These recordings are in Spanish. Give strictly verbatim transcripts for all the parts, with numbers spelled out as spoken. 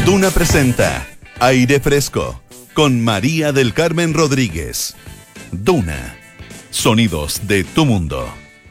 Duna presenta Aire Fresco con María del Carmen Rodríguez. Duna, sonidos de tu mundo.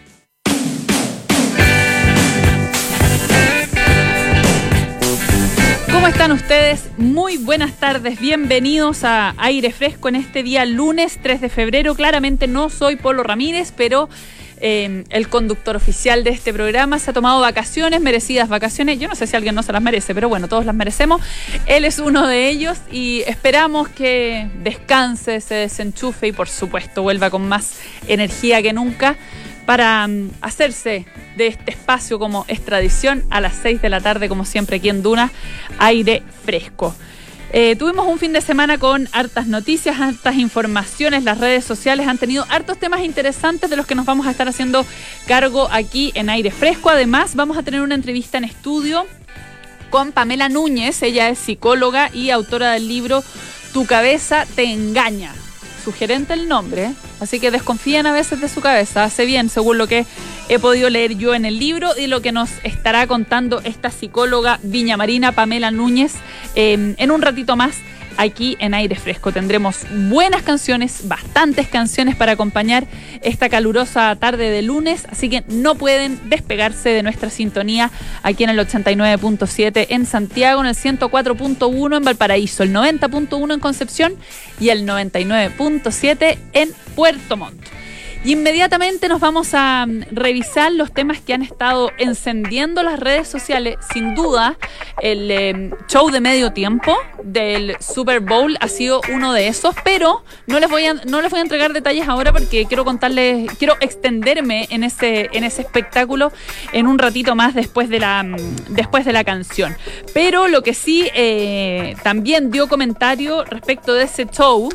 ¿Cómo están ustedes? Muy buenas tardes, bienvenidos a Aire Fresco en este día lunes tres de febrero. Claramente no soy Polo Ramírez, pero eh, el conductor oficial de este programa se ha tomado vacaciones, merecidas vacaciones. Yo no sé si alguien no se las merece, pero bueno, todos las merecemos. Él es uno de ellos y esperamos que descanse, se desenchufe y por supuesto vuelva con más energía que nunca para um, hacerse de este espacio, como es tradición, a las seis de la tarde, como siempre aquí en Duna, Aire Fresco. Eh, tuvimos un fin de semana con hartas noticias, hartas informaciones. Las redes sociales han tenido hartos temas interesantes de los que nos vamos a estar haciendo cargo aquí en Aire Fresco. Además, vamos a tener una entrevista en estudio con Pamela Núñez. Ella es psicóloga y autora del libro Tu cabeza te engaña. Sugerente el nombre, ¿eh? Así que desconfían a veces de su cabeza. Hace bien, según lo que he podido leer yo en el libro y lo que nos estará contando esta psicóloga viñamarina Pamela Núñez eh, en un ratito más aquí en Aire Fresco. Tendremos buenas canciones, bastantes canciones para acompañar esta calurosa tarde de lunes, así que no pueden despegarse de nuestra sintonía aquí en el ochenta y nueve punto siete en Santiago, en el ciento cuatro punto uno en Valparaíso, el noventa punto uno en Concepción y el noventa y nueve punto siete en Puerto Montt. Y inmediatamente nos vamos a revisar los temas que han estado encendiendo las redes sociales. Sin duda, el eh, show de medio tiempo del Super Bowl ha sido uno de esos, pero no les voy a, no les voy a entregar detalles ahora porque quiero contarles, quiero extenderme en ese, en ese espectáculo en un ratito más después de la, después de la canción. Pero lo que sí eh, también dio comentario respecto de ese show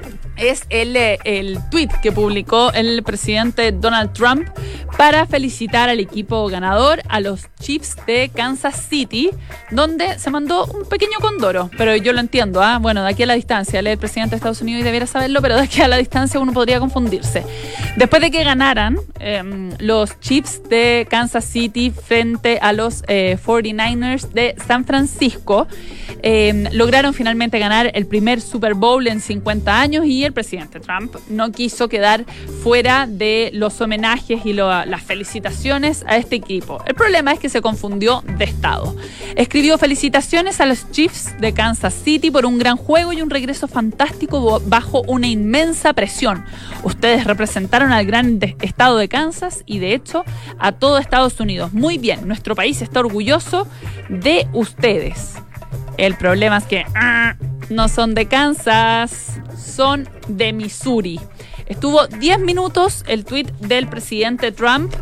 es el, el tweet que publicó el presidente Donald Trump para felicitar al equipo ganador, a los Chiefs de Kansas City, donde se mandó un pequeño condoro, pero yo lo entiendo, ¿ah? Bueno, de aquí a la distancia, él es el presidente de Estados Unidos y debiera saberlo, pero de aquí a la distancia uno podría confundirse. Después de que ganaran eh, los Chiefs de Kansas City frente a los eh, cuarenta y nueve ers de San Francisco, eh, lograron finalmente ganar el primer Super Bowl en cincuenta años y el presidente Trump no quiso quedar fuera de los homenajes y lo, las felicitaciones a este equipo. El problema es que se confundió de estado. Escribió: felicitaciones a los Chiefs de Kansas City por un gran juego y un regreso fantástico bajo una inmensa presión. Ustedes representaron al gran de- estado de Kansas y de hecho a todo Estados Unidos. Muy bien, nuestro país está orgulloso de ustedes. El problema es que ah, no son de Kansas, son de Missouri. Estuvo diez minutos el tuit del presidente Trump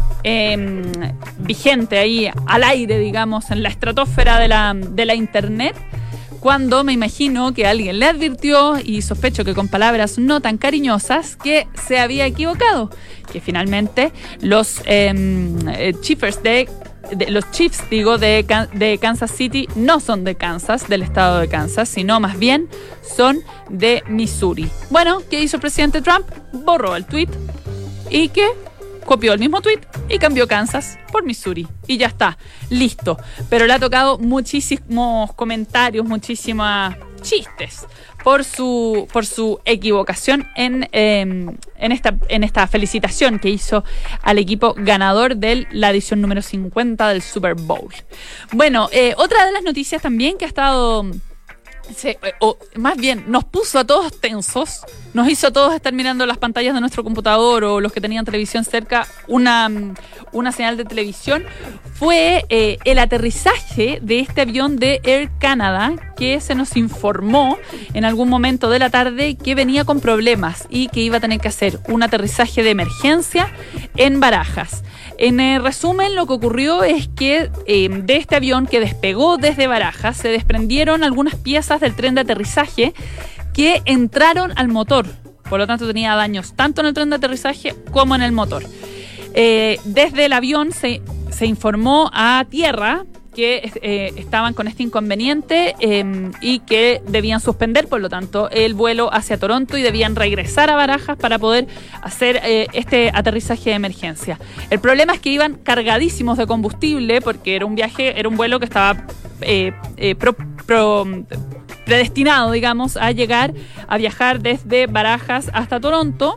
eh, vigente ahí al aire, digamos, en la estratosfera de la, de la internet, cuando me imagino que alguien le advirtió, y sospecho que con palabras no tan cariñosas, que se había equivocado, que finalmente los eh, Chiefs de De, los Chiefs, digo, de, de Kansas City no son de Kansas, del estado de Kansas, sino más bien son de Missouri. Bueno, ¿qué hizo el presidente Trump? Borró el tweet y que copió el mismo tweet y cambió Kansas por Missouri. Y ya está, listo. Pero le ha tocado muchísimos comentarios, muchísimos chistes por su por su equivocación en, eh, en, esta, en esta felicitación que hizo al equipo ganador de la edición número cincuenta del Super Bowl. Bueno, eh, otra de las noticias también que ha estado... Se, o más bien nos puso a todos tensos, nos hizo a todos estar mirando las pantallas de nuestro computador o los que tenían televisión cerca una, una señal de televisión, fue eh, el aterrizaje de este avión de Air Canada, que se nos informó en algún momento de la tarde que venía con problemas y que iba a tener que hacer un aterrizaje de emergencia en Barajas. En eh, resumen, lo que ocurrió es que eh, de este avión que despegó desde Barajas se desprendieron algunas piezas del tren de aterrizaje que entraron al motor. Por lo tanto, tenía daños tanto en el tren de aterrizaje como en el motor. Eh, desde el avión se, se informó a tierra que eh, estaban con este inconveniente eh, y que debían suspender, por lo tanto, el vuelo hacia Toronto y debían regresar a Barajas para poder hacer eh, este aterrizaje de emergencia. El problema es que iban cargadísimos de combustible porque era un viaje, era un vuelo que estaba eh, eh, pro, pro, predestinado, digamos, a llegar, a viajar desde Barajas hasta Toronto,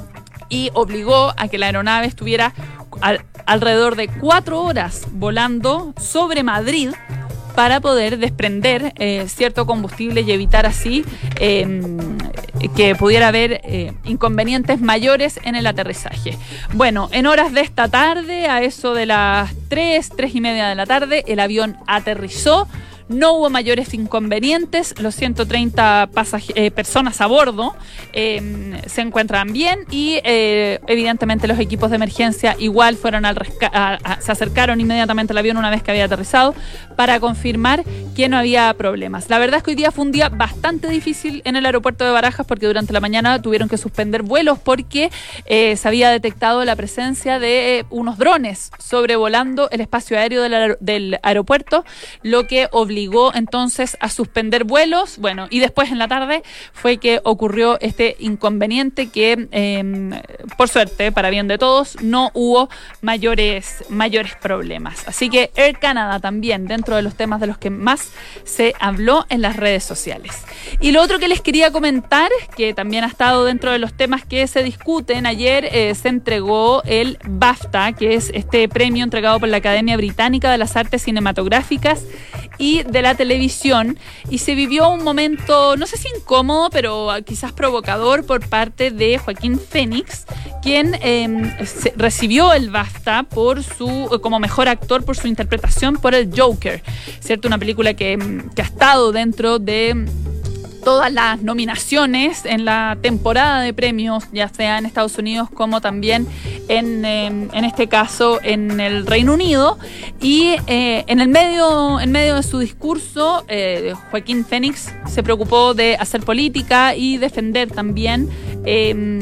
y obligó a que la aeronave estuviera al, alrededor de cuatro horas volando sobre Madrid para poder desprender eh, cierto combustible y evitar así eh, que pudiera haber eh, inconvenientes mayores en el aterrizaje. Bueno, en horas de esta tarde, a eso de las tres, tres y media de la tarde, el avión aterrizó. No hubo mayores inconvenientes, los ciento treinta pasaj- eh, personas a bordo eh, se encuentran bien y eh, evidentemente los equipos de emergencia igual fueron al resca- a, a, se acercaron inmediatamente al avión una vez que había aterrizado para confirmar que no había problemas. La verdad es que hoy día fue un día bastante difícil en el aeropuerto de Barajas porque durante la mañana tuvieron que suspender vuelos porque eh, se había detectado la presencia de eh, unos drones sobrevolando el espacio aéreo del, aer- del aeropuerto, lo que obligó entonces a suspender vuelos. Bueno, y después en la tarde fue que ocurrió este inconveniente que eh, por suerte, para bien de todos, no hubo mayores, mayores problemas. Así que Air Canada también dentro de los temas de los que más se habló en las redes sociales. Y lo otro que les quería comentar, que también ha estado dentro de los temas que se discuten, ayer eh, se entregó el BAFTA, que es este premio entregado por la Academia Británica de las Artes Cinematográficas y de la televisión, y se vivió un momento, no sé si incómodo, pero quizás provocador por parte de Joaquín Phoenix, quien eh, se, recibió el BAFTA por su, como mejor actor por su interpretación por el Joker, ¿cierto? Una película que, que ha estado dentro de todas las nominaciones en la temporada de premios, ya sea en Estados Unidos como también en, eh, en este caso en el Reino Unido. Y eh, en el medio, en medio de su discurso, eh, Joaquín Phoenix se preocupó de hacer política y defender también eh,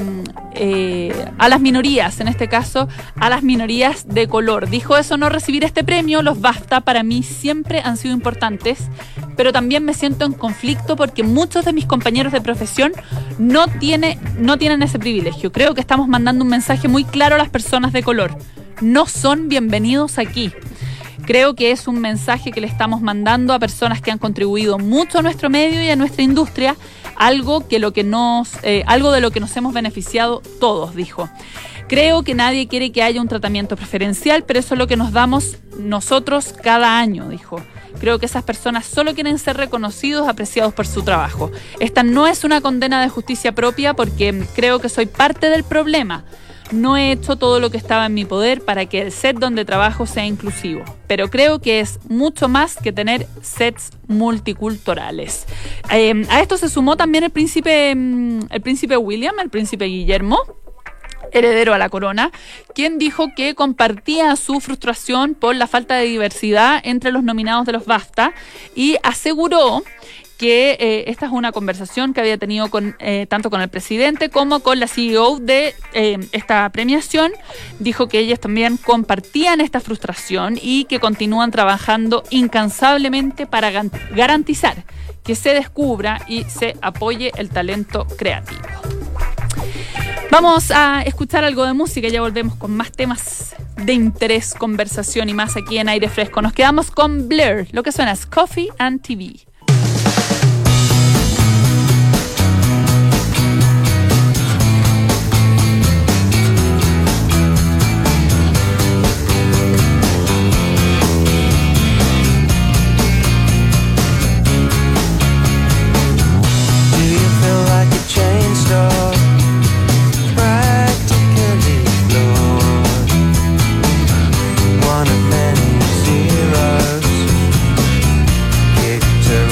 eh, a las minorías, en este caso a las minorías de color. Dijo eso: no recibir este premio, los BAFTA para mí siempre han sido importantes, pero también me siento en conflicto porque muchos de mis compañeros de profesión no, tiene, no tienen ese privilegio. Creo que estamos mandando un mensaje muy claro a las personas de color: no son bienvenidos aquí. Creo que es un mensaje que le estamos mandando a personas que han contribuido mucho a nuestro medio y a nuestra industria, algo, que lo que nos, eh, algo de lo que nos hemos beneficiado todos, dijo. Creo que nadie quiere que haya un tratamiento preferencial, pero eso es lo que nos damos nosotros cada año, dijo. Creo que esas personas solo quieren ser reconocidos, apreciados por su trabajo. Esta no es una condena de justicia propia porque creo que soy parte del problema. No he hecho todo lo que estaba en mi poder para que el set donde trabajo sea inclusivo, pero creo que es mucho más que tener sets multiculturales. Eh, a esto se sumó también el príncipe, el príncipe William, el príncipe Guillermo, heredero a la corona, quien dijo que compartía su frustración por la falta de diversidad entre los nominados de los BAFTA y aseguró que eh, esta es una conversación que había tenido con eh, tanto con el presidente como con la C E O de eh, esta premiación. Dijo que ellas también compartían esta frustración y que continúan trabajando incansablemente para garantizar que se descubra y se apoye el talento creativo. Vamos a escuchar algo de música y ya volvemos con más temas de interés, conversación y más aquí en Aire Fresco. Nos quedamos con Blur, lo que suena es Coffee and T V. One of many zeros kicked around.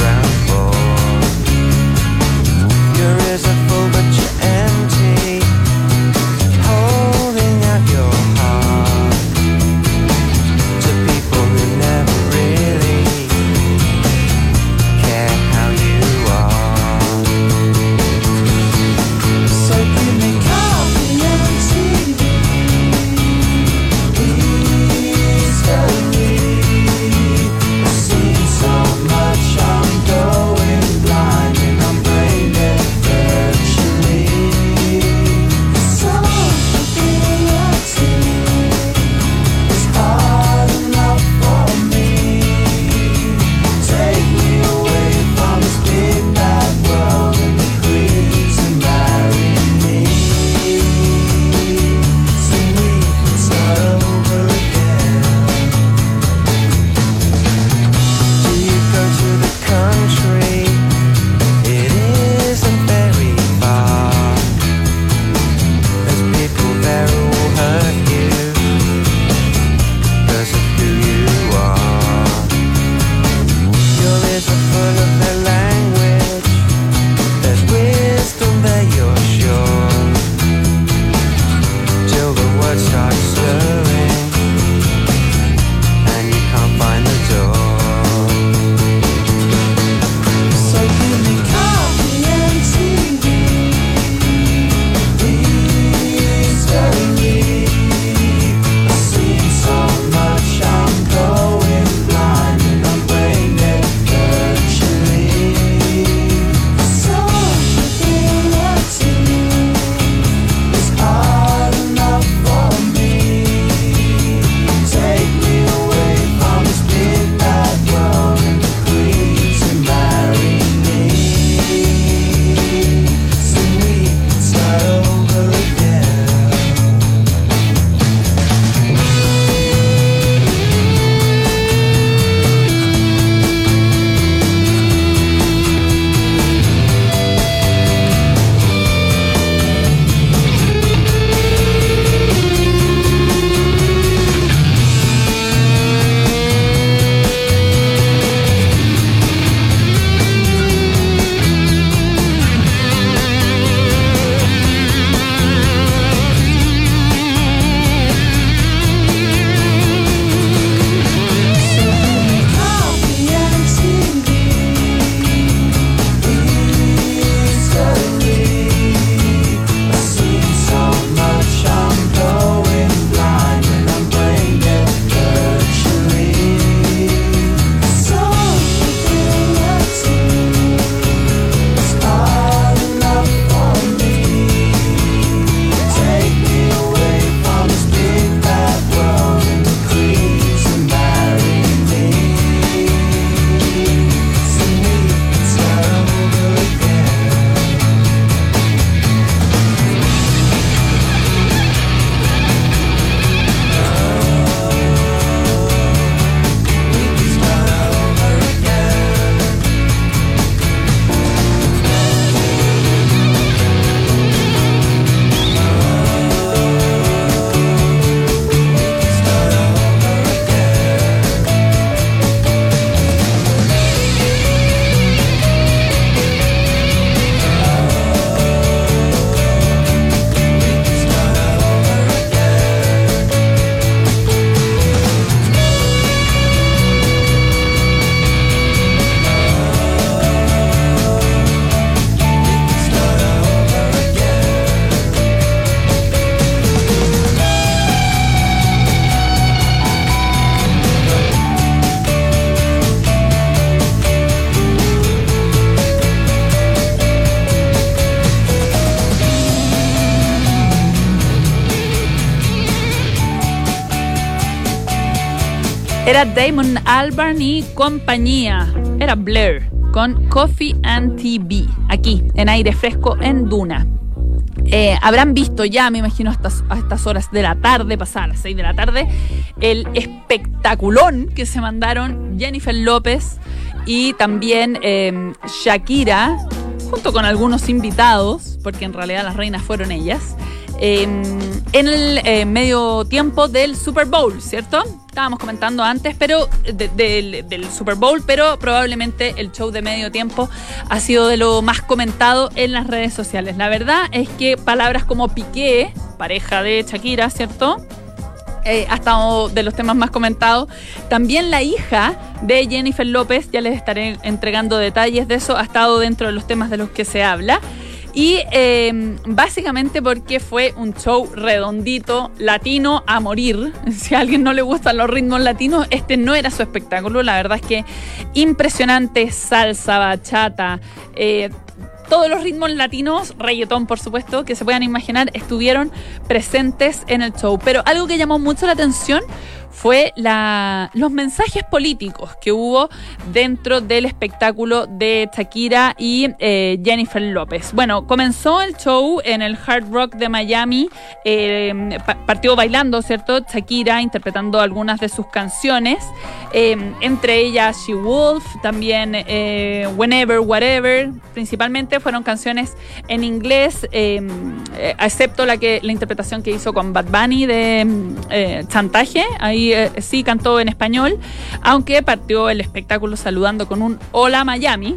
Era Damon Albarn y compañía. Era Blair con Coffee and T V, aquí en Aire Fresco en Duna. Eh, habrán visto ya, me imagino, a estas, a estas horas de la tarde, pasadas las seis de la tarde, el espectaculón que se mandaron Jennifer López y también eh, Shakira, junto con algunos invitados, porque en realidad las reinas fueron ellas, eh, en el eh, medio tiempo del Super Bowl, ¿cierto? Estábamos comentando antes, pero de, de, del Super Bowl, pero probablemente el show de medio tiempo ha sido de lo más comentado en las redes sociales. La verdad es que palabras como Piqué, pareja de Shakira, ¿cierto?, Eh, ha estado de los temas más comentados. También la hija de Jennifer López, ya les estaré entregando detalles de eso, ha estado dentro de los temas de los que se habla. Y eh, básicamente porque fue un show redondito, latino a morir. Si a alguien no le gustan los ritmos latinos, este no era su espectáculo. La verdad es que impresionante, salsa, bachata, eh, todos los ritmos latinos, reggaetón por supuesto, que se puedan imaginar, estuvieron presentes en el show. Pero algo que llamó mucho la atención fue la, los mensajes políticos que hubo dentro del espectáculo de Shakira y eh, Jennifer López. Bueno, comenzó el show en el Hard Rock de Miami, eh, pa- partió bailando, ¿cierto? Shakira interpretando algunas de sus canciones, eh, entre ellas She Wolf, también eh, Whenever, Whatever. Principalmente fueron canciones en inglés, eh, eh, excepto la, que, la interpretación que hizo con Bad Bunny de eh, Chantaje. Ahí eh, sí cantó en español, aunque partió el espectáculo saludando con un Hola Miami,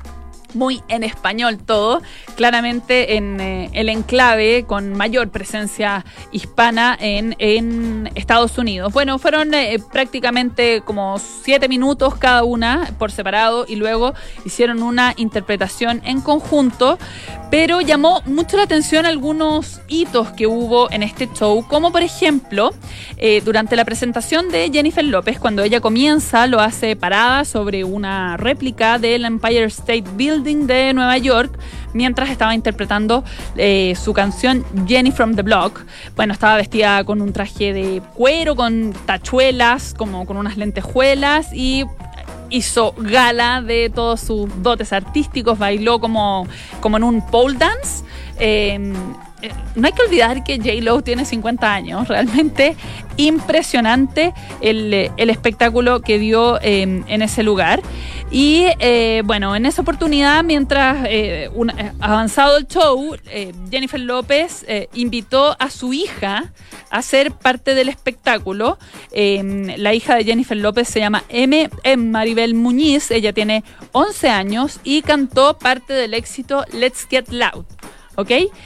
muy en español todo, claramente en eh, el enclave con mayor presencia hispana en, en Estados Unidos. Bueno, fueron eh, prácticamente como siete minutos cada una por separado y luego hicieron una interpretación en conjunto, pero llamó mucho la atención algunos hitos que hubo en este show, como por ejemplo, eh, durante la presentación de Jennifer López, cuando ella comienza, lo hace parada sobre una réplica del Empire State Building de Nueva York, mientras estaba interpretando eh, su canción Jenny from the Block. Bueno, estaba vestida con un traje de cuero, con tachuelas, como con unas lentejuelas, y hizo gala de todos sus dotes artísticos, bailó como, como en un pole dance. Eh, no hay que olvidar que J-Lo tiene cincuenta años, realmente impresionante el, el espectáculo que dio eh, en ese lugar. Y eh, bueno, en esa oportunidad, mientras eh, una, avanzado el show, eh, Jennifer López eh, invitó a su hija a ser parte del espectáculo. Eh, la hija de Jennifer López se llama M. Maribel Muñiz, ella tiene once años y cantó parte del éxito Let's Get Loud. ¿Ok?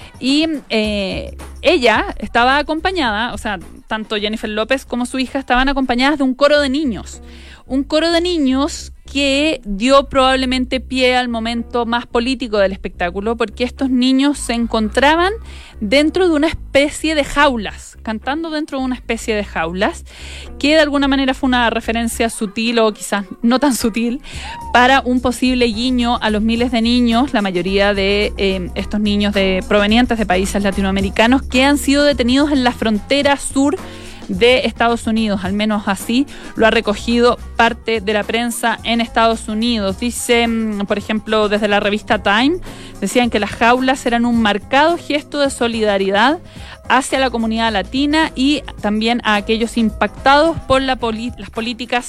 Y eh, ella estaba acompañada, o sea, tanto Jennifer López como su hija estaban acompañadas de un coro de niños. Un coro de niños que dio probablemente pie al momento más político del espectáculo, porque estos niños se encontraban dentro de una especie de jaulas, cantando dentro de una especie de jaulas, que de alguna manera fue una referencia sutil o quizás no tan sutil para un posible guiño a los miles de niños, la mayoría de eh, estos niños de, provenientes de países latinoamericanos que han sido detenidos en la frontera sur de Estados Unidos, al menos así lo ha recogido parte de la prensa en Estados Unidos. Dice, por ejemplo, desde la revista Time, decían que las jaulas eran un marcado gesto de solidaridad hacia la comunidad latina y también a aquellos impactados por la poli- las políticas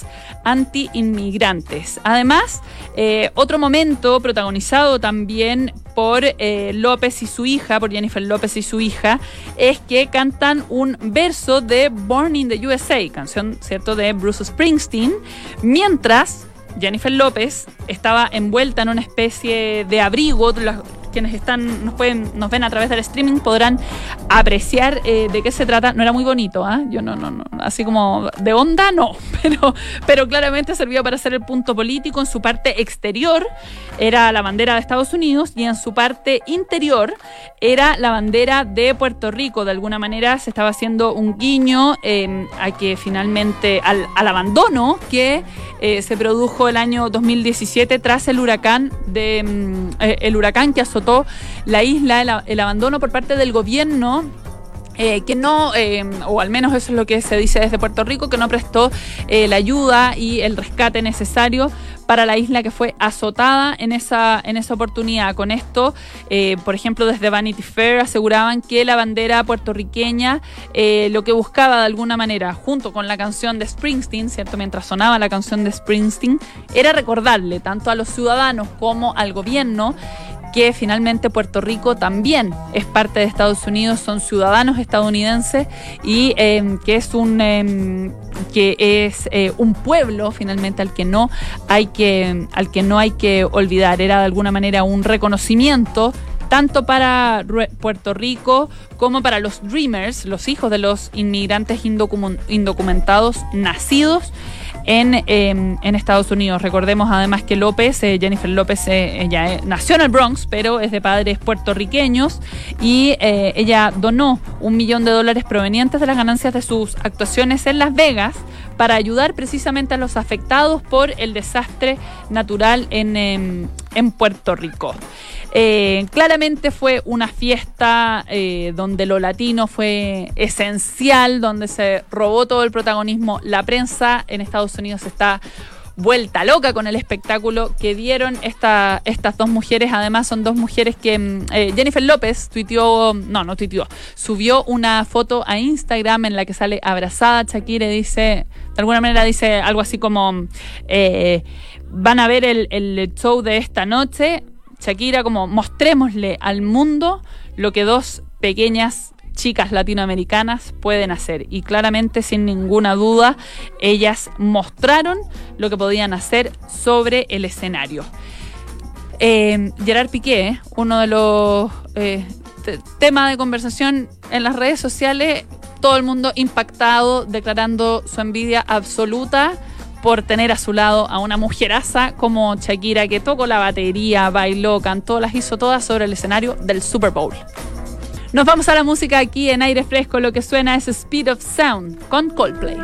anti-inmigrantes. Además, eh, otro momento protagonizado también por eh, López y su hija, por Jennifer López y su hija, es que cantan un verso de Born in the U S A, canción, ¿cierto?, de Bruce Springsteen, mientras Jennifer López estaba envuelta en una especie de abrigo. Las, quienes están nos pueden nos ven a través del streaming podrán apreciar eh, de qué se trata. No era muy bonito, ¿eh? Yo no, no, no, así como de onda, no, pero, pero claramente servía para hacer el punto político. En su parte exterior era la bandera de Estados Unidos y en su parte interior era la bandera de Puerto Rico. De alguna manera se estaba haciendo un guiño eh, a que finalmente al, al abandono que eh, se produjo el año dos mil diecisiete tras el huracán de eh, el huracán que azotó la isla, el, el abandono por parte del gobierno Eh, que no, eh, o al menos eso es lo que se dice desde Puerto Rico, que no prestó eh, la ayuda y el rescate necesario para la isla que fue azotada en esa, en esa oportunidad. Con esto, eh, por ejemplo, desde Vanity Fair aseguraban que la bandera puertorriqueña eh, lo que buscaba de alguna manera, junto con la canción de Springsteen, ¿cierto? Mientras sonaba la canción de Springsteen, era recordarle tanto a los ciudadanos como al gobierno que finalmente Puerto Rico también es parte de Estados Unidos, son ciudadanos estadounidenses y eh, que es un eh, que es eh, un pueblo finalmente al que no hay que al que no hay que olvidar. Era de alguna manera un reconocimiento tanto para Puerto Rico como para los Dreamers, los hijos de los inmigrantes indocumentados nacidos en, eh, en Estados Unidos. Recordemos además que López, eh, Jennifer López, eh, ella eh, nació en el Bronx, pero es de padres puertorriqueños y eh, ella donó un millón de dólares provenientes de las ganancias de sus actuaciones en Las Vegas para ayudar precisamente a los afectados por el desastre natural en, eh, en Puerto Rico. Eh, claramente fue una fiesta eh, donde lo latino fue esencial, donde se robó todo el protagonismo. La prensa en Estados Unidos está vuelta loca con el espectáculo que dieron esta, estas dos mujeres. Además son dos mujeres que eh, Jennifer López tuiteó, no, no tuiteó, subió una foto a Instagram en la que sale abrazada a Shakira y dice, de alguna manera dice algo así como eh, van a ver el, el show de esta noche, Shakira, como mostrémosle al mundo lo que dos pequeñas chicas latinoamericanas pueden hacer. Y claramente, sin ninguna duda, ellas mostraron lo que podían hacer sobre el escenario. Eh, Gerard Piqué, uno de los eh, t- temas de conversación en las redes sociales, todo el mundo impactado, declarando su envidia absoluta por tener a su lado a una mujeraza como Shakira, que tocó la batería, bailó, cantó, las hizo todas sobre el escenario del Super Bowl. Nos vamos a la música aquí en Aire Fresco. Lo que suena es Speed of Sound con Coldplay.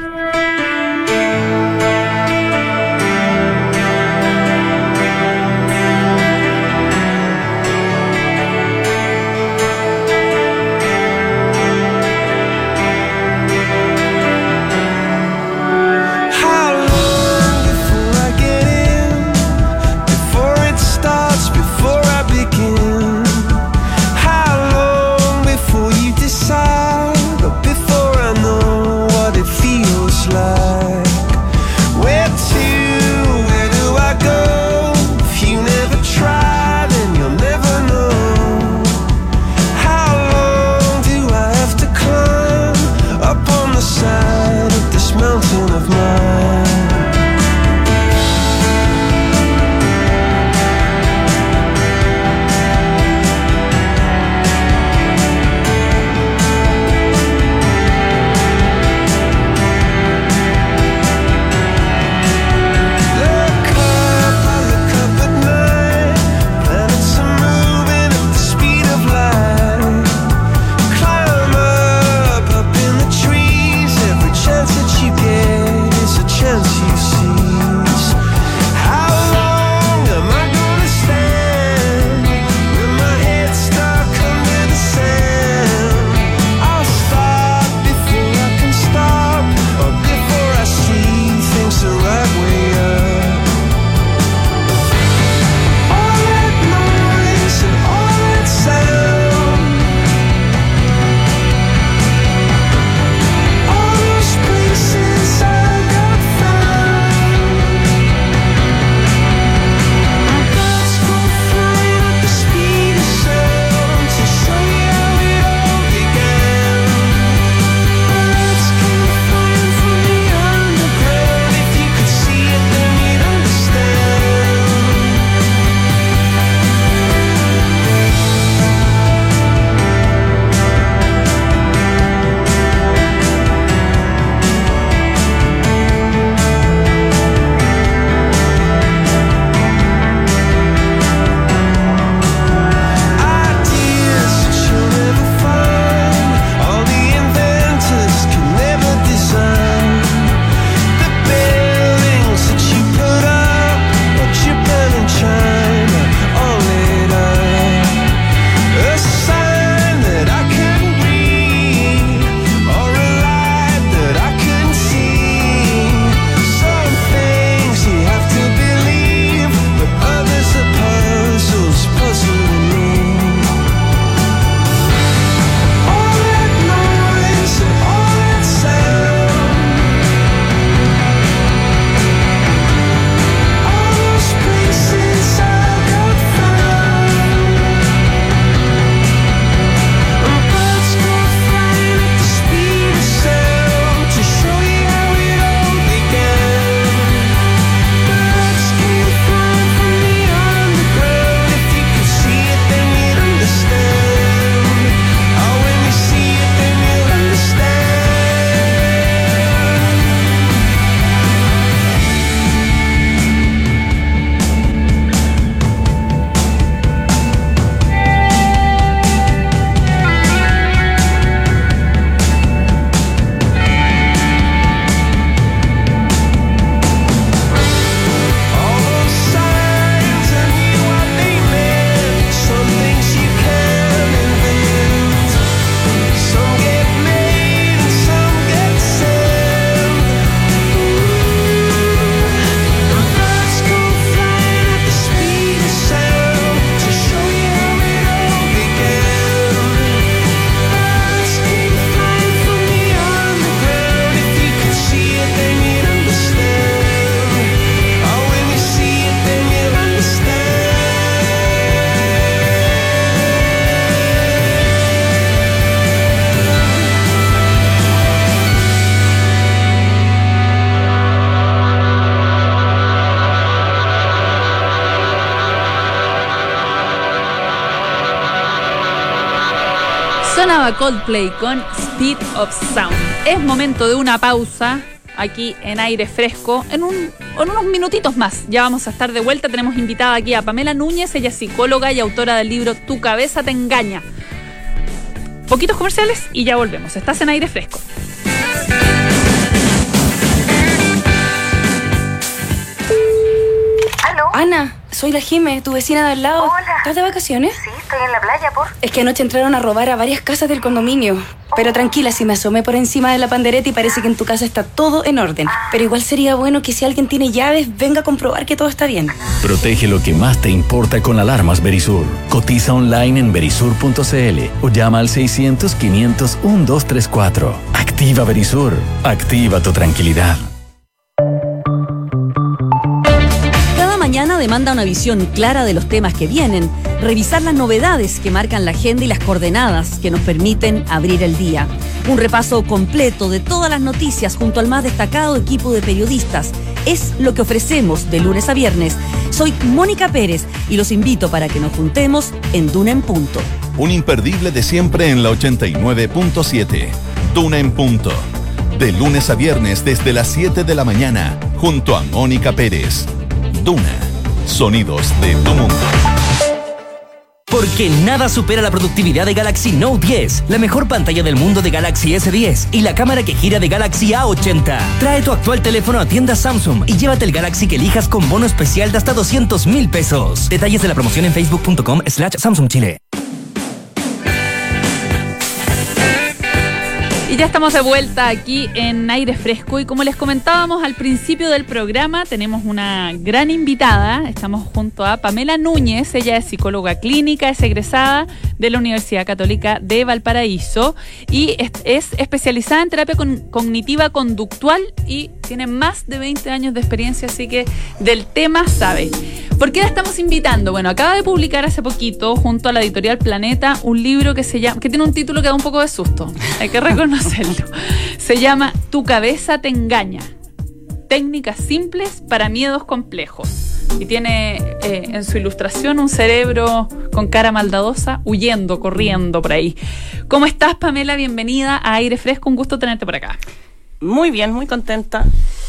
Before I know what it feels Sonaba Coldplay con Speed of Sound. Es momento de una pausa aquí en Aire Fresco. En, un, en unos minutitos más ya vamos a estar de vuelta. Tenemos invitada aquí a Pamela Núñez. Ella es psicóloga y autora del libro Tu cabeza te engaña. Poquitos comerciales y ya volvemos. Estás en Aire Fresco. ¿Aló? Ana, soy la Jime, tu vecina de al lado. Hola. ¿Estás de vacaciones? Sí, estoy en la playa, por... Es que anoche entraron a robar a varias casas del condominio. Pero tranquila, si me asomé por encima de la pandereta y parece que en tu casa está todo en orden. Pero igual sería bueno que si alguien tiene llaves, venga a comprobar que todo está bien. Protege lo que más te importa con alarmas Verisur. Cotiza online en verisur punto c l o llama al seiscientos, quinientos, doce treinta y cuatro. Activa Verisur. Activa tu tranquilidad. Mañana demanda una visión clara de los temas que vienen, revisar las novedades que marcan la agenda y las coordenadas que nos permiten abrir el día. Un repaso completo de todas las noticias junto al más destacado equipo de periodistas. Es lo que ofrecemos de lunes a viernes. Soy Mónica Pérez y los invito para que nos juntemos en Duna en Punto. Un imperdible de siempre en la ochenta y nueve punto siete. Duna en Punto. De lunes a viernes desde las siete de la mañana, junto a Mónica Pérez. Duna, sonidos de tu mundo. Porque nada supera la productividad de Galaxy Note diez, la mejor pantalla del mundo de Galaxy S diez y la cámara que gira de Galaxy A ochenta. Trae tu actual teléfono a tienda Samsung y llévate el Galaxy que elijas con bono especial de hasta doscientos mil pesos. Detalles de la promoción en facebook punto com slash Samsung Chile. Y ya estamos de vuelta aquí en Aire Fresco y como les comentábamos al principio del programa, tenemos una gran invitada. Estamos junto a Pamela Núñez. Ella es psicóloga clínica, es egresada de la Universidad Católica de Valparaíso y es, es especializada en terapia con, cognitiva conductual y tiene más de veinte años de experiencia, así que del tema sabe. ¿Por qué la estamos invitando? Bueno, acaba de publicar hace poquito, junto a la editorial Planeta, un libro que se llama, que tiene un título que da un poco de susto, hay que reconocerlo. Se llama Tu cabeza te engaña. Técnicas simples para miedos complejos. Y tiene eh, en su ilustración un cerebro con cara maldadosa huyendo, corriendo por ahí. ¿Cómo estás, Pamela? Bienvenida a Aire Fresco, un gusto tenerte por acá. Muy bien, muy contenta.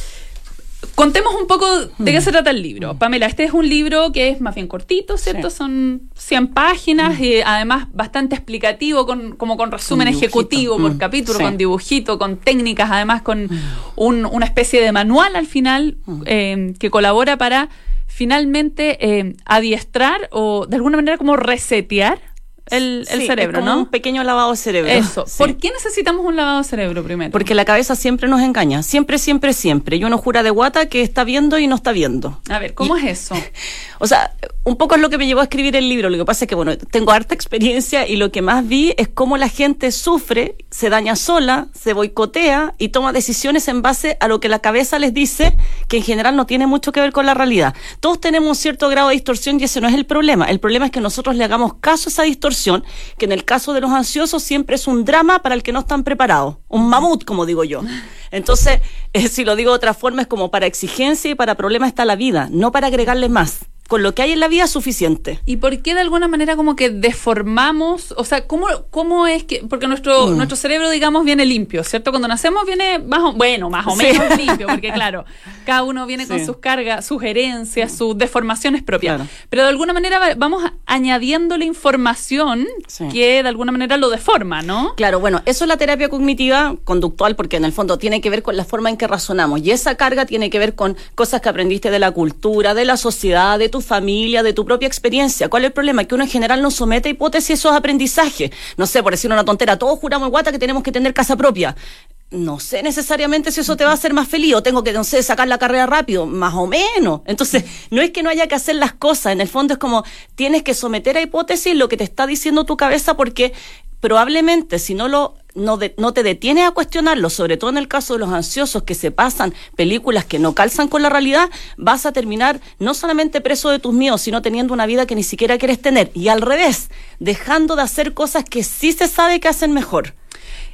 Contemos un poco de qué se trata el libro. Pamela, este es un libro que es más bien cortito, ¿cierto? Sí. Son cien páginas y además bastante explicativo, con, como con resumen con ejecutivo por mm. capítulo, sí. con dibujito, con técnicas, además con mm. un, una especie de manual al final mm. eh, que colabora para finalmente eh, adiestrar o de alguna manera como resetear el, el sí, cerebro, es como ¿no? Un pequeño lavado de cerebro. Eso. Sí. ¿Por qué necesitamos un lavado de cerebro primero? Porque la cabeza siempre nos engaña. Siempre, siempre, siempre. Y uno jura de guata que está viendo y no está viendo. A ver, ¿cómo y, es eso? O sea, un poco es lo que me llevó a escribir el libro. Lo que pasa es que, bueno, tengo harta experiencia y lo que más vi es cómo la gente sufre, se daña sola, se boicotea y toma decisiones en base a lo que la cabeza les dice, que en general no tiene mucho que ver con la realidad. Todos tenemos un cierto grado de distorsión y ese no es el problema. El problema es que nosotros le hagamos caso a esa distorsión, que en el caso de los ansiosos siempre es un drama para el que no están preparados, un mamut, como digo yo. Entonces, eh, si lo digo de otra forma, es como para exigencia y para problema está la vida, no para agregarle más. Con lo que hay en la vida es suficiente. ¿Y por qué de alguna manera como que deformamos? O sea, ¿cómo, cómo es que...? Porque nuestro mm. nuestro cerebro, digamos, viene limpio, ¿cierto? Cuando nacemos viene más o, bueno, más o menos sí. limpio, porque claro, cada uno viene sí. con sus cargas, sus herencias, sus deformaciones propias. Claro. Pero de alguna manera vamos añadiéndole información sí. que de alguna manera lo deforma, ¿no? Claro, bueno, eso es la terapia cognitiva conductual, porque en el fondo tiene que ver con la forma en que razonamos. Y esa carga tiene que ver con cosas que aprendiste de la cultura, de la sociedad, de tu familia, de tu propia experiencia. ¿Cuál es el problema? Que uno en general no somete a hipótesis esos aprendizajes. No sé, por decir una tontera, todos juramos en guata que tenemos que tener casa propia. No sé necesariamente si eso te va a hacer más feliz o tengo que, no sé, sacar la carrera rápido, más o menos. Entonces, no es que no haya que hacer las cosas, en el fondo es como tienes que someter a hipótesis lo que te está diciendo tu cabeza porque probablemente si no lo no, de, no te detienes a cuestionarlo, sobre todo en el caso de los ansiosos que se pasan películas que no calzan con la realidad, vas a terminar no solamente preso de tus miedos, sino teniendo una vida que ni siquiera quieres tener. Y al revés, dejando de hacer cosas que sí se sabe que hacen mejor.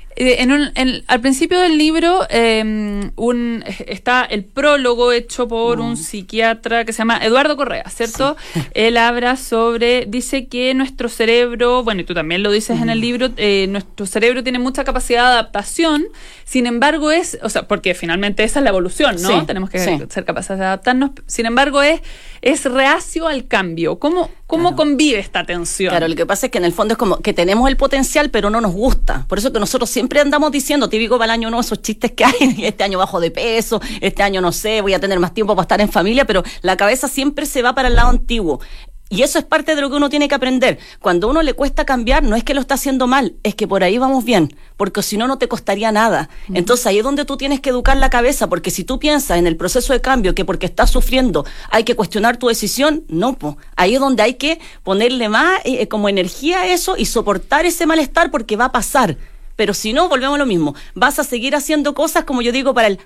En un, en, al principio del libro eh, un, está el prólogo hecho por mm. un psiquiatra que se llama Eduardo Correa, ¿cierto? Sí. Él habla sobre, dice que nuestro cerebro, bueno, y tú también lo dices mm. en el libro, eh, nuestro cerebro tiene mucha capacidad de adaptación, sin embargo es, o sea, porque finalmente esa es la evolución, ¿no? Sí. Tenemos que sí. ser capaces de adaptarnos, sin embargo es, es reacio al cambio. ¿Cómo, cómo claro. convive esta tensión? Claro, lo que pasa es que en el fondo es como que tenemos el potencial, pero no nos gusta. Por eso que nosotros siempre andamos diciendo, típico para el año nuevo, esos chistes que hay, este año bajo de peso, este año no sé, voy a tener más tiempo para estar en familia, pero la cabeza siempre se va para el lado antiguo. Y eso es parte de lo que uno tiene que aprender. Cuando a uno le cuesta cambiar, no es que lo está haciendo mal, es que por ahí vamos bien, porque si no, no te costaría nada. Uh-huh. Entonces ahí es donde tú tienes que educar la cabeza, porque si tú piensas en el proceso de cambio, que porque estás sufriendo hay que cuestionar tu decisión, no, po. Ahí es donde hay que ponerle más eh, como energía a eso y soportar ese malestar porque va a pasar. Pero si no, volvemos a lo mismo. Vas a seguir haciendo cosas, como yo digo, para el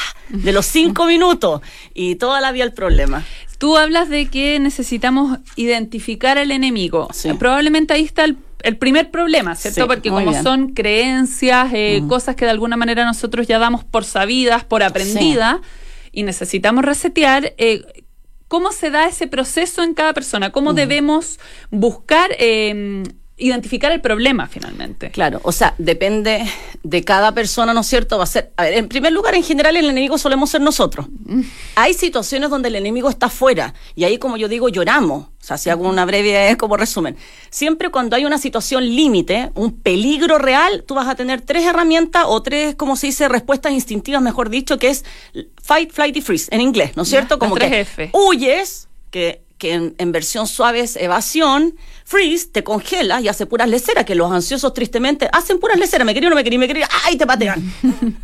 de los cinco minutos y toda la vida el problema. Tú hablas de que necesitamos identificar al enemigo. Sí. Probablemente ahí está el, el primer problema, ¿cierto? Sí, porque como bien. son creencias, eh, uh-huh. cosas que de alguna manera nosotros ya damos por sabidas, por aprendidas, sí. y necesitamos resetear. Eh, ¿Cómo se da ese proceso en cada persona? ¿Cómo uh-huh. debemos buscar... Eh, identificar el problema finalmente? Claro, o sea, depende de cada persona, ¿no es cierto? Va a ser, a ver, en primer lugar, en general, el enemigo solemos ser nosotros. Mm. Hay situaciones donde el enemigo está afuera, y ahí, como yo digo, lloramos. O sea, si hago una breve como resumen. Siempre cuando hay una situación límite, un peligro real, tú vas a tener tres herramientas o tres, como se dice, respuestas instintivas, mejor dicho, que es fight, flight y freeze, en inglés, ¿no es cierto? Como que F. huyes, que... que en, en versión suave es evasión, freeze, te congela y hace puras leceras, que los ansiosos tristemente hacen puras leceras, me quería o no me quería, me quería, ¡ay, te patean!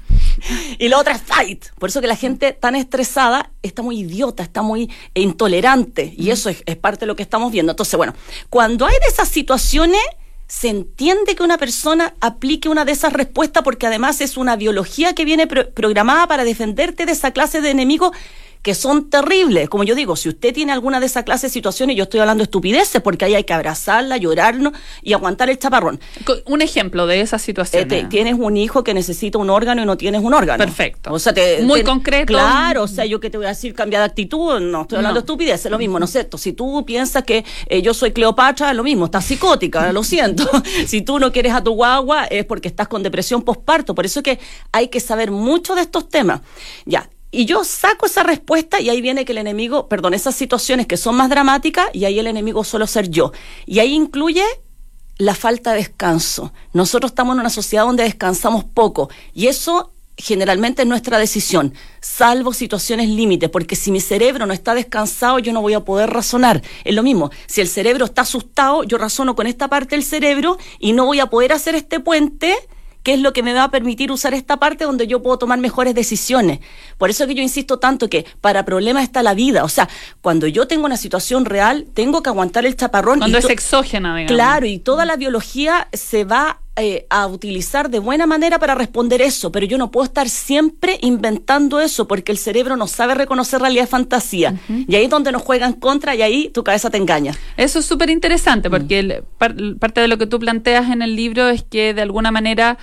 Y la otra es fight, por eso que la gente tan estresada está muy idiota, está muy intolerante, y eso es, es parte de lo que estamos viendo. Entonces, bueno, cuando hay de esas situaciones, se entiende que una persona aplique una de esas respuestas, porque además es una biología que viene pro- programada para defenderte de esa clase de enemigos que son terribles. Como yo digo, si usted tiene alguna de esa clase de situaciones, yo estoy hablando de estupideces, porque ahí hay que abrazarla, llorarnos y aguantar el chaparrón. Un ejemplo de esas situaciones. Eh, te, tienes un hijo que necesita un órgano y no tienes un órgano. Perfecto. O sea, te, muy te, concreto. Claro, o sea, yo que te voy a decir cambiar de actitud, no, estoy hablando no. de estupideces, lo mismo, ¿no es cierto? Si tú piensas que eh, yo soy Cleopatra, lo mismo, estás psicótica, lo siento. Si tú no quieres a tu guagua, es porque estás con depresión postparto. Por eso es que hay que saber mucho de estos temas. Ya. Y yo saco esa respuesta y ahí viene que el enemigo, perdón, esas situaciones que son más dramáticas, y ahí el enemigo suelo ser yo. Y ahí incluye la falta de descanso. Nosotros estamos en una sociedad donde descansamos poco, y eso generalmente es nuestra decisión, salvo situaciones límites, porque si mi cerebro no está descansado, yo no voy a poder razonar. Es lo mismo, si el cerebro está asustado, yo razono con esta parte del cerebro y no voy a poder hacer este puente, que es lo que me va a permitir usar esta parte donde yo puedo tomar mejores decisiones. Por eso es que yo insisto tanto que para problemas está la vida. O sea, cuando yo tengo una situación real, tengo que aguantar el chaparrón. Cuando y es to- exógena, digamos. Claro, y toda la biología se va eh, a utilizar de buena manera para responder eso, pero yo no puedo estar siempre inventando eso, porque el cerebro no sabe reconocer realidad y fantasía. Uh-huh. Y ahí es donde nos juegan contra, y ahí tu cabeza te engaña. Eso es súper interesante, porque uh-huh. el, par, parte de lo que tú planteas en el libro es que de alguna manera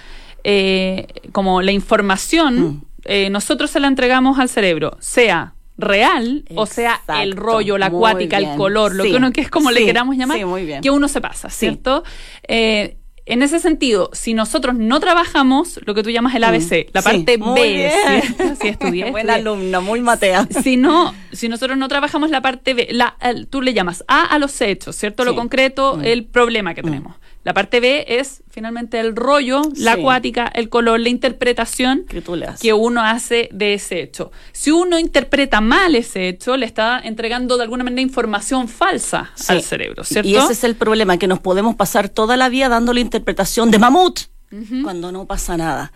eh, como la información uh-huh. eh, nosotros se la entregamos al cerebro, sea real, exacto, o sea el rollo, la acuática, el color, lo sí, que uno que es como sí, le queramos llamar, sí, muy bien. Que uno se pasa, ¿cierto? Sí. Eh, en ese sentido, si nosotros no trabajamos lo que tú llamas el A B C, la parte sí, B, ¿cierto? Si estudié, buena alumna, muy matea. Si no, si nosotros no trabajamos la parte B, la, el, tú le llamas A a los hechos, ¿cierto? Sí. Lo concreto, mm. el problema que mm. tenemos. La parte B es finalmente el rollo, la sí. acuática, el color, la interpretación que, tú le haces. que uno hace de ese hecho. Si uno interpreta mal ese hecho, le está entregando de alguna manera información falsa sí. al cerebro, ¿cierto? Y ese es el problema, que nos podemos pasar toda la vida dándole interpretación de mamut uh-huh. cuando no pasa nada.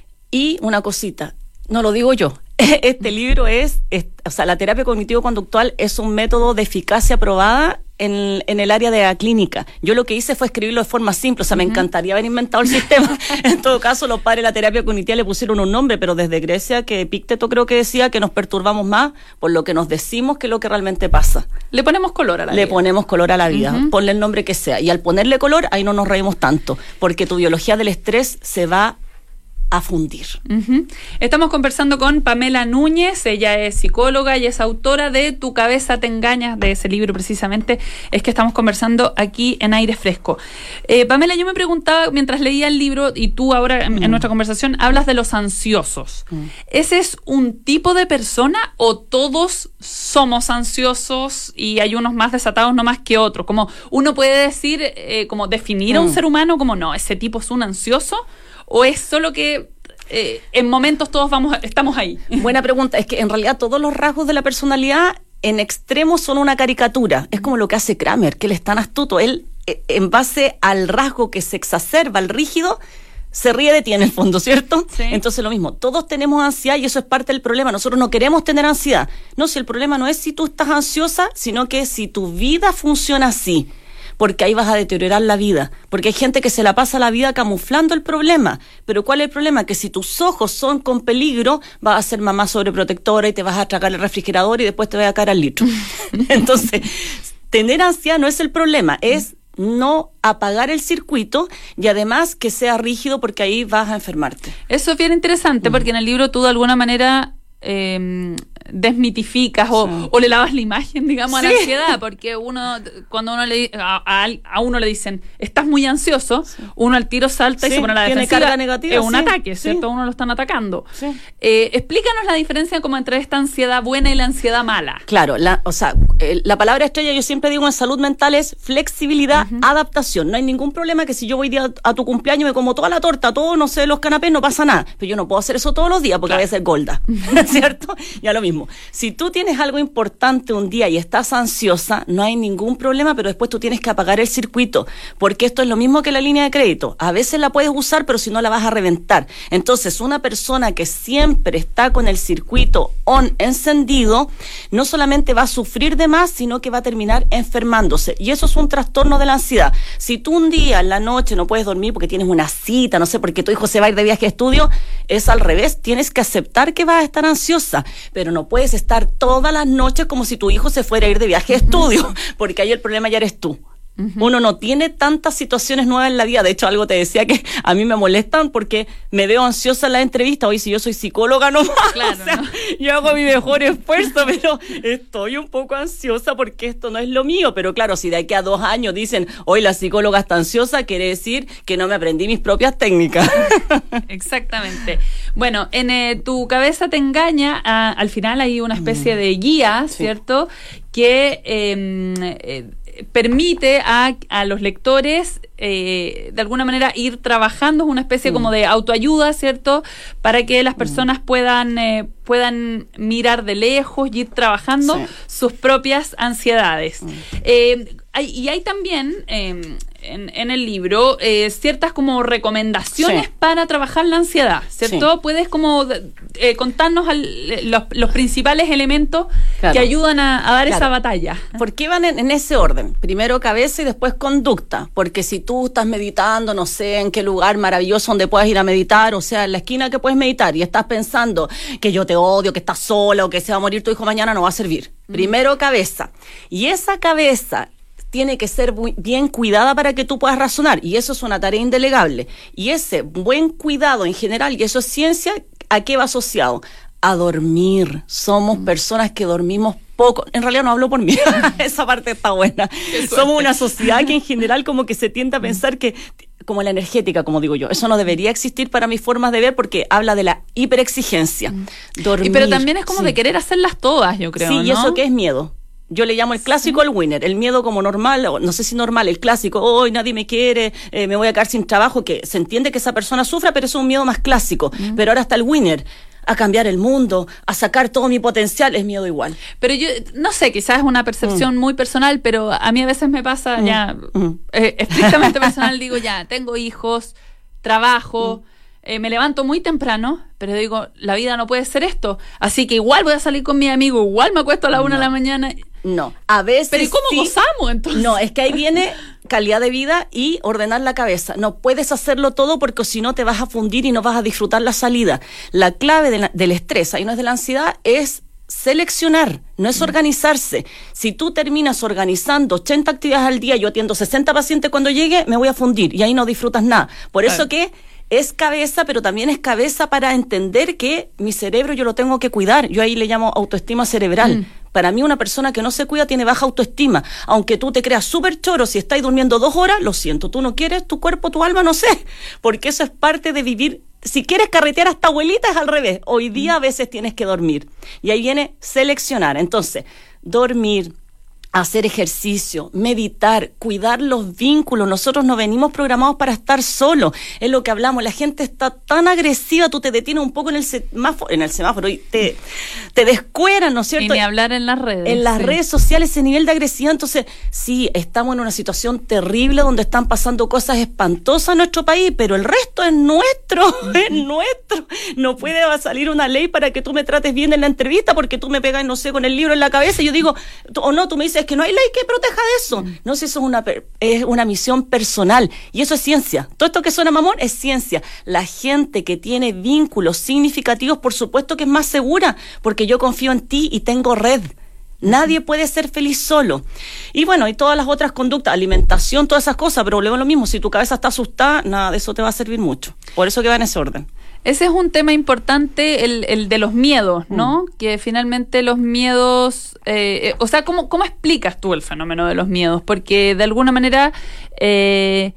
Y una cosita, no lo digo yo, este libro es, es, o sea, la terapia cognitivo-conductual es un método de eficacia probada en, en el área de la clínica. Yo lo que hice fue escribirlo de forma simple, o sea, uh-huh. me encantaría haber inventado el sistema. En todo caso, los padres de la terapia cognitiva le pusieron un nombre, pero desde Grecia, que Epicteto creo que decía que nos perturbamos más por lo que nos decimos que lo que realmente pasa. Le ponemos color a la le vida. Le ponemos color a la vida, uh-huh. ponle el nombre que sea. Y al ponerle color, ahí no nos reímos tanto, porque tu biología del estrés se va a fundir. Uh-huh. Estamos conversando con Pamela Núñez, ella es psicóloga y es autora de Tu cabeza te engaña, de ese libro precisamente, es que estamos conversando aquí en Aire Fresco. Eh, Pamela, yo me preguntaba, mientras leía el libro, y tú ahora en, mm. en nuestra conversación, hablas de los ansiosos. Mm. ¿Ese es un tipo de persona o todos somos ansiosos y hay unos más desatados no más que otros? Como uno puede decir, eh, como definir a un mm. ser humano como no, ese tipo es un ansioso, ¿o es solo que eh, en momentos todos vamos estamos ahí? Buena pregunta. Es que en realidad todos los rasgos de la personalidad en extremo son una caricatura. Es como lo que hace Kramer, que él es tan astuto. Él, eh, en base al rasgo que se exacerba, el rígido, se ríe de ti en el fondo, ¿cierto? Sí. Entonces lo mismo, todos tenemos ansiedad y eso es parte del problema. Nosotros no queremos tener ansiedad. No, si el problema no es si tú estás ansiosa, sino que si tu vida funciona así. Porque ahí vas a deteriorar la vida, porque hay gente que se la pasa la vida camuflando el problema, pero ¿cuál es el problema? Que si tus ojos son con peligro, vas a ser mamá sobreprotectora y te vas a tragar el refrigerador y después te va a caer al litro. Entonces, tener ansiedad no es el problema, es no apagar el circuito y además que sea rígido porque ahí vas a enfermarte. Eso es bien interesante, uh-huh. porque en el libro tú de alguna manera Eh, desmitificas o, sí. o le lavas la imagen, digamos, sí. a la ansiedad, porque uno, cuando uno le a, a, a uno le dicen estás muy ansioso, sí. uno al tiro salta y sí, se pone a la defensiva, carga negativa, es un sí. ataque, ¿cierto? Sí. Uno lo están atacando. Sí. Eh, explícanos la diferencia como entre esta ansiedad buena y la ansiedad mala. Claro, la, o sea, eh, la palabra estrella, yo siempre digo en salud mental, es flexibilidad, uh-huh. adaptación. No hay ningún problema que si yo voy a, a tu cumpleaños me como toda la torta, todo, no sé, los canapés, no pasa nada, pero yo no puedo hacer eso todos los días porque claro. voy a ser gorda. ¿Cierto? Ya lo mismo. Si tú tienes algo importante un día y estás ansiosa, no hay ningún problema, pero después tú tienes que apagar el circuito, porque esto es lo mismo que la línea de crédito. A veces la puedes usar, pero si no la vas a reventar. Entonces, una persona que siempre está con el circuito on encendido, no solamente va a sufrir de más, sino que va a terminar enfermándose. Y eso es un trastorno de la ansiedad. Si tú un día en la noche no puedes dormir porque tienes una cita, no sé, porque tu hijo se va a ir de viaje a estudio, es al revés. Tienes que aceptar que vas a estar ansiosa, pero no puedes estar todas las noches como si tu hijo se fuera a ir de viaje a estudio, porque ahí el problema ya eres tú. Uh-huh. Uno no tiene tantas situaciones nuevas en la vida. De hecho, algo te decía que a mí me molestan porque me veo ansiosa en la entrevista. Hoy, si yo soy psicóloga nomás, claro, o sea, ¿no? Yo hago mi mejor esfuerzo, pero estoy un poco ansiosa porque esto no es lo mío. Pero claro, si de aquí a dos años dicen, hoy la psicóloga está ansiosa, quiere decir que no me aprendí mis propias técnicas. Exactamente. Bueno, en eh, Tu cabeza te engaña, a, al final hay una especie de guía, sí. ¿cierto? Que eh, eh, permite a, a los lectores eh, de alguna manera ir trabajando, es una especie mm. como de autoayuda, ¿cierto? Para que las personas mm. puedan eh, puedan mirar de lejos y ir trabajando sí. sus propias ansiedades. Mm. Eh, hay, y hay también eh, en, en el libro eh, ciertas como recomendaciones sí. para trabajar la ansiedad, ¿cierto? Sí. Puedes como eh, contarnos al, los, los principales elementos claro. que ayudan a, a dar claro. esa batalla. ¿Por qué van en, en ese orden? Primero cabeza y después conducta, porque si tú estás meditando, no sé en qué lugar maravilloso donde puedas ir a meditar, o sea, en la esquina que puedes meditar y estás pensando que yo te odio, que estás sola o que se va a morir tu hijo mañana, no va a servir. Mm. Primero cabeza. Y esa cabeza tiene que ser muy bien cuidada para que tú puedas razonar, y eso es una tarea indelegable. Y ese buen cuidado en general, y eso es ciencia, ¿a qué va asociado? A dormir. Somos mm. personas que dormimos poco. En realidad no hablo por mí, esa parte está buena. Somos una sociedad que en general como que se tiende a pensar que, como la energética, como digo yo, eso no debería existir para mis formas de ver porque habla de la hiperexigencia. Dormir. Y pero también es como sí. de querer hacerlas todas, yo creo, Sí, ¿no? y eso que es miedo. Yo le llamo el clásico sí. el winner, el miedo como normal, no sé si normal, el clásico, hoy oh, nadie me quiere, eh, me voy a quedar sin trabajo, que se entiende que esa persona sufra, pero eso es un miedo más clásico. Mm. Pero ahora está el winner, a cambiar el mundo, a sacar todo mi potencial, es miedo igual. Pero yo, no sé, quizás es una percepción mm. muy personal, pero a mí a veces me pasa mm. ya, mm. Eh, estrictamente personal, digo ya, tengo hijos, trabajo, mm. eh, me levanto muy temprano, pero digo, la vida no puede ser esto, así que igual voy a salir con mi amigo, igual me acuesto a la una no. de la mañana. No, a veces Pero ¿y cómo sí, gozamos entonces? No, es que ahí viene calidad de vida y ordenar la cabeza. No puedes hacerlo todo porque si no te vas a fundir y no vas a disfrutar la salida. La clave de la, del estrés, ahí no es de la ansiedad, es seleccionar, no es organizarse. Si tú terminas organizando ochenta actividades al día, yo atiendo sesenta pacientes cuando llegue, me voy a fundir y ahí no disfrutas nada. Por eso claro. que es cabeza, pero también es cabeza para entender que mi cerebro yo lo tengo que cuidar. Yo ahí le llamo autoestima cerebral. Mm. Para mí una persona que no se cuida tiene baja autoestima. Aunque tú te creas súper choro, si estás durmiendo dos horas, lo siento, tú no quieres, tu cuerpo, tu alma, no sé. Porque eso es parte de vivir. Si quieres carretear hasta abuelita es al revés. Hoy día a veces tienes que dormir. Y ahí viene seleccionar. Entonces, dormir, hacer ejercicio, meditar, cuidar los vínculos. Nosotros no venimos programados para estar solos. Es lo que hablamos. La gente está tan agresiva, tú te detienes un poco en el semáforo, en el semáforo y te, te descueran, ¿no es cierto? Y ni hablar en las redes. En las sí. redes sociales, ese nivel de agresividad. Entonces, sí, estamos en una situación terrible donde están pasando cosas espantosas en nuestro país, pero el resto es nuestro, uh-huh. es nuestro. No puede salir una ley para que tú me trates bien en la entrevista porque tú me pegas, no sé, con el libro en la cabeza y yo digo, o no, tú me dices, es que no hay ley que proteja de eso. Mm. No sé, eso es una, es una misión personal. Y eso es ciencia. Todo esto que suena mamón es ciencia. La gente que tiene vínculos significativos, por supuesto que es más segura, porque yo confío en ti y tengo red. Nadie puede ser feliz solo. Y bueno, y todas las otras conductas, alimentación, todas esas cosas, pero luego lo mismo, si tu cabeza está asustada, nada de eso te va a servir mucho. Por eso que va en ese orden. Ese es un tema importante, el, el de los miedos, ¿no? Mm. Que finalmente los miedos, eh, o sea, ¿cómo, ¿cómo explicas tú el fenómeno de los miedos? Porque de alguna manera, eh,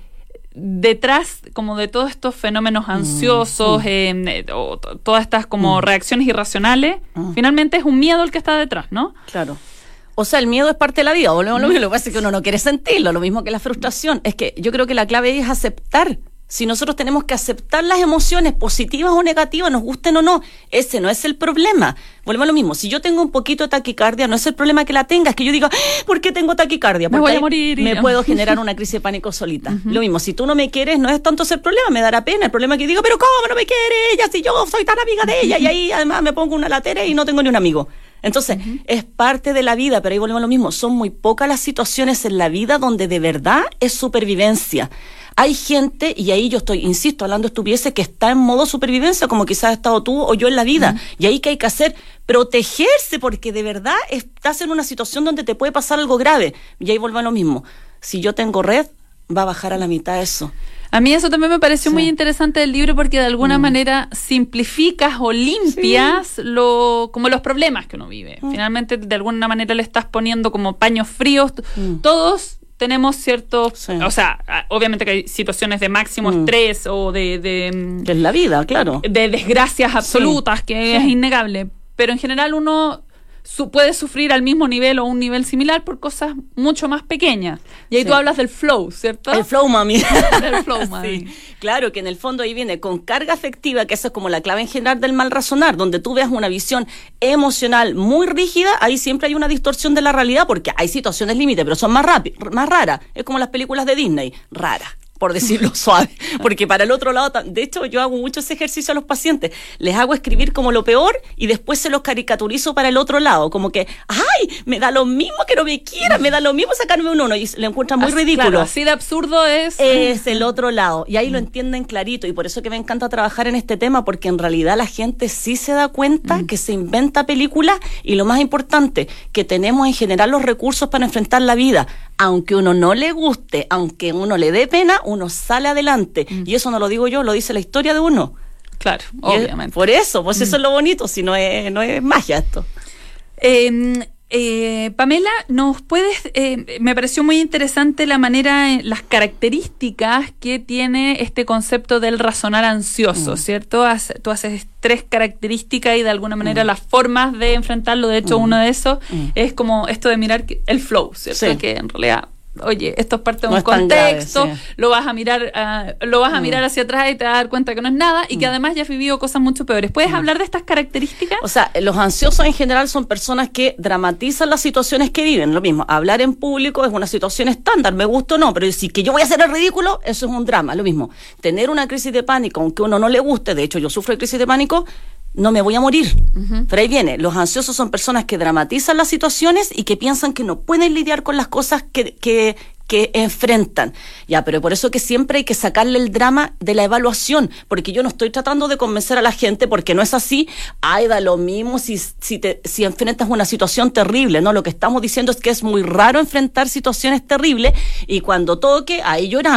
detrás como de todos estos fenómenos ansiosos, mm. eh, o t- todas estas como mm. reacciones irracionales, mm. finalmente es un miedo el que está detrás, ¿no? Claro. O sea, el miedo es parte de la vida, volvemos a lo mismo, lo que pasa es que uno no quiere sentirlo, lo mismo que la frustración. Es que yo creo que la clave es aceptar. Si nosotros tenemos que aceptar las emociones, positivas o negativas, nos gusten o no, ese no es el problema. Volvemos a lo mismo, si yo tengo un poquito de taquicardia, no es el problema que la tenga, es que yo diga, ¿por qué tengo taquicardia? Porque me voy a morir. Me no. puedo generar una crisis de pánico solita. Uh-huh. Lo mismo, si tú no me quieres, no es tanto ese el problema, me dará pena. El problema es que digo, pero ¿cómo no me quiere ella si yo soy tan amiga de ella? Y ahí además me pongo una latera y no tengo ni un amigo. Entonces, uh-huh. es parte de la vida, pero ahí volvemos a lo mismo, son muy pocas las situaciones en la vida donde de verdad es supervivencia. Hay gente, y ahí yo estoy, insisto, hablando estupideces, que está en modo supervivencia, como quizás has estado tú o yo en la vida. Mm. Y ahí que hay que hacer, protegerse, porque de verdad estás en una situación donde te puede pasar algo grave. Y ahí vuelve a lo mismo. Si yo tengo red, va a bajar a la mitad eso. A mí eso también me pareció sí. muy interesante del libro porque de alguna mm. manera simplificas o limpias sí. lo, como los problemas que uno vive. Mm. Finalmente, de alguna manera le estás poniendo como paños fríos. Mm. Todos tenemos ciertos, sí. o sea, obviamente que hay situaciones de máximo mm. estrés o de, de... que es la vida, claro. De desgracias absolutas, sí. que sí. es innegable. Pero en general uno su, puede sufrir al mismo nivel o un nivel similar por cosas mucho más pequeñas. Y ahí sí. tú hablas del flow, ¿cierto? El flow, mami. El flow, mami. Sí. Claro, que en el fondo ahí viene con carga afectiva, que eso es como la clave en general del mal razonar, donde tú veas una visión emocional muy rígida, ahí siempre hay una distorsión de la realidad, porque hay situaciones límite, pero son más rápidas, más raras. Es como las películas de Disney, raras, por decirlo suave, porque para el otro lado, de hecho yo hago mucho ese ejercicio a los pacientes, les hago escribir como lo peor y después se los caricaturizo para el otro lado, como que, ay, me da lo mismo que no me quieran, me da lo mismo sacarme un uno, y le encuentran muy así, ridículo. Claro, así de absurdo es. Es el otro lado, y ahí mm. lo entienden clarito, y por eso que me encanta trabajar en este tema, porque en realidad la gente sí se da cuenta mm. que se inventa películas, y lo más importante, que tenemos en general los recursos para enfrentar la vida, aunque uno no le guste, aunque uno le dé pena, uno sale adelante. Mm. Y eso no lo digo yo, lo dice la historia de uno. Claro, y obviamente. Es, por eso, pues mm. eso es lo bonito, si no es, no es magia esto. Eh, eh, Pamela, ¿nos puedes...? Eh, me pareció muy interesante la manera, las características que tiene este concepto del razonar ansioso, mm. ¿cierto? Hace, tú haces tres características y de alguna manera mm. las formas de enfrentarlo. De hecho, mm. uno de esos mm. es como esto de mirar el flow, ¿cierto? Sí. Que en realidad... Oye, esto es parte de no un contexto, grave, sí. lo vas a mirar uh, lo vas a mm. mirar hacia atrás y te vas a dar cuenta que no es nada y mm. que además ya has vivido cosas mucho peores. ¿Puedes mm. hablar de estas características? O sea, los ansiosos en general son personas que dramatizan las situaciones que viven. Lo mismo, hablar en público es una situación estándar, me gusta o no, pero decir que yo voy a hacer el ridículo, eso es un drama. Lo mismo, tener una crisis de pánico, aunque uno no le guste, de hecho yo sufro de crisis de pánico, no me voy a morir. Uh-huh. Pero ahí viene, los ansiosos son personas que dramatizan las situaciones y que piensan que no pueden lidiar con las cosas que, que, que enfrentan. Ya, pero por eso que siempre hay que sacarle el drama de la evaluación, porque yo no estoy tratando de convencer a la gente, porque no es así. Ay, da lo mismo si, si, te, si enfrentas una situación terrible, ¿no? Lo que estamos diciendo es que es muy raro enfrentar situaciones terribles y cuando toque, ahí lloramos.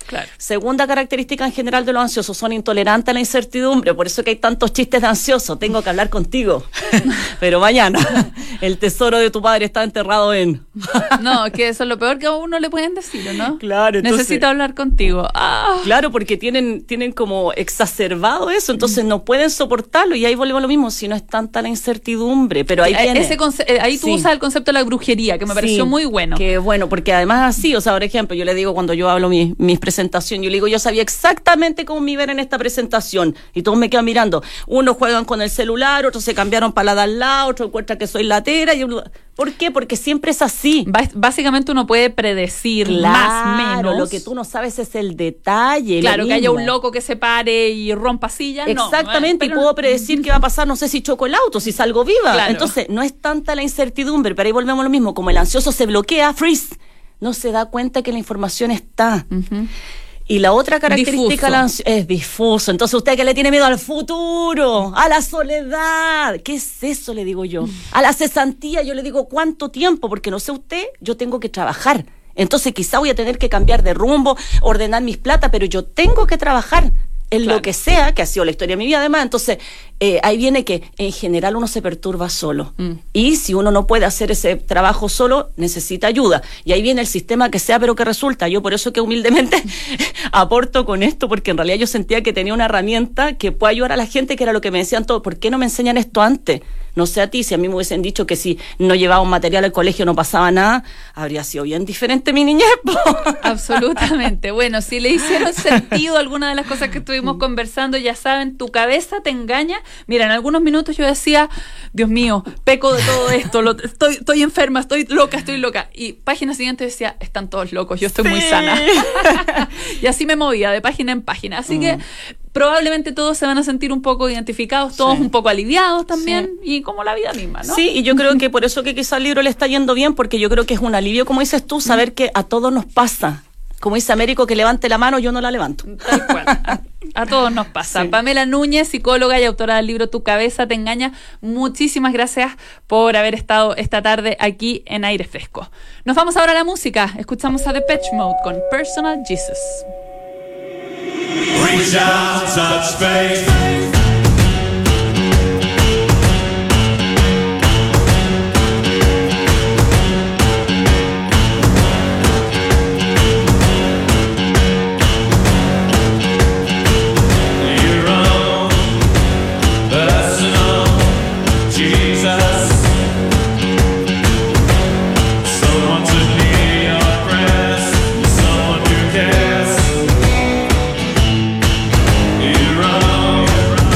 Claro. Segunda característica en general de los ansiosos, son intolerantes a la incertidumbre, por eso que hay tantos chistes de ansioso. Tengo que hablar contigo, pero mañana el tesoro de tu padre está enterrado en... No, que eso es lo peor que a uno le pueden decir, ¿no? Claro, entonces... Necesito hablar contigo. Ah. Claro, porque tienen, tienen como exacerbado eso, entonces no pueden soportarlo, y ahí volvemos a lo mismo, si no es tanta la incertidumbre, pero ahí viene... Ese conce- ahí tú Sí. usas el concepto de la brujería, que me pareció Sí, muy bueno. Que bueno, porque además así, o sea, por ejemplo, yo le digo cuando yo hablo mi, mis presentaciones, yo le digo, yo sabía exactamente cómo me iba a ver en esta presentación, y todos me quedan mirando. Unos juegan con el celular, otros se cambiaron para la de al lado, otros encuentran que soy latera, y uno... ¿Por qué? Porque siempre es así. Bas- Básicamente uno puede predecir Claro, más menos. lo que tú no sabes es el detalle. Claro, lo que haya mismo. un loco que se pare y rompa sillas. no, Exactamente, eh, y pero- puedo predecir qué va a pasar, no sé si choco el auto, si salgo viva. Claro. Entonces, no es tanta la incertidumbre, pero ahí volvemos a lo mismo. Como el ansioso se bloquea, freeze, no se da cuenta que la información está. Ujú. Y la otra característica Difuso. la ansio- es difuso. Entonces, usted que le tiene miedo al futuro, a la soledad, ¿qué es eso? Le digo yo. A la cesantía, yo le digo, ¿cuánto tiempo? Porque no sé usted, yo tengo que trabajar. Entonces, quizá voy a tener que cambiar de rumbo, ordenar mis plata, pero yo tengo que trabajar en Claro. lo que sea, que ha sido la historia de mi vida además. Entonces, eh, ahí viene que en general uno se perturba solo. Mm. Y si uno no puede hacer ese trabajo solo, necesita ayuda. Y ahí viene el sistema que sea, pero que resulta. Yo por eso que humildemente aporto con esto, porque en realidad yo sentía que tenía una herramienta que puede ayudar a la gente, que era lo que me decían todos. ¿Por qué no me enseñan esto antes? No sé a ti, si a mí me hubiesen dicho que si no llevaba un material al colegio no pasaba nada, habría sido bien diferente mi niñez, po. Absolutamente. Bueno, si le hicieron sentido alguna de las cosas que estuvimos conversando, ya saben, tu cabeza te engaña. Mira, en algunos minutos yo decía, Dios mío, peco de todo esto, lo- estoy, estoy enferma, estoy loca, estoy loca. Y página siguiente decía, están todos locos, yo estoy muy Sí. sana. Y así me movía de página en página. Así que probablemente todos se van a sentir un poco identificados, todos Sí. un poco aliviados también, y como la vida misma, ¿no? Sí, y yo creo que por eso que quizá el libro le está yendo bien, porque yo creo que es un alivio, como dices tú, saber que a todos nos pasa. Como dice Américo, que levante la mano, yo no la levanto. Tal cual. A, a todos nos pasa. Sí. Pamela Núñez, psicóloga y autora del libro Tu cabeza te engaña, muchísimas gracias por haber estado esta tarde aquí en Aire Fresco. Nos vamos ahora a la música. Escuchamos a Depeche Mode con Personal Jesus. Reach out, touch faith. Your own personal Jesus. Someone to hear your prayers, someone who cares. Your own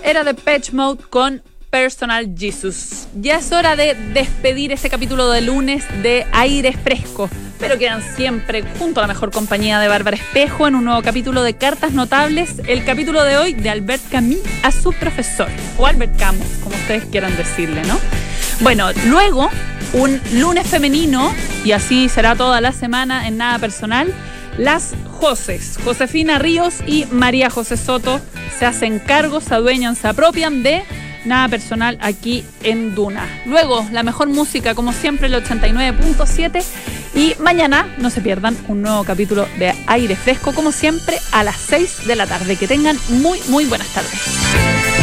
era Depeche Mode con Personal Jesus. Ya es hora de despedir este capítulo de lunes de Aire Fresco, pero quedan siempre junto a la mejor compañía de Bárbara Espejo en un nuevo capítulo de Cartas Notables, el capítulo de hoy de Albert Camus a su profesor, o Albert Camus, como ustedes quieran decirle, ¿no? Bueno, luego un lunes femenino, y así será toda la semana en Nada Personal. Las Joses, Josefina Ríos y María José Soto, se hacen cargo, se adueñan, se apropian de Nada Personal aquí en Duna. Luego, la mejor música, como siempre, el ochenta y nueve punto siete. Y mañana no se pierdan un nuevo capítulo de Aire Fresco, como siempre, a las seis de la tarde. Que tengan muy, muy buenas tardes.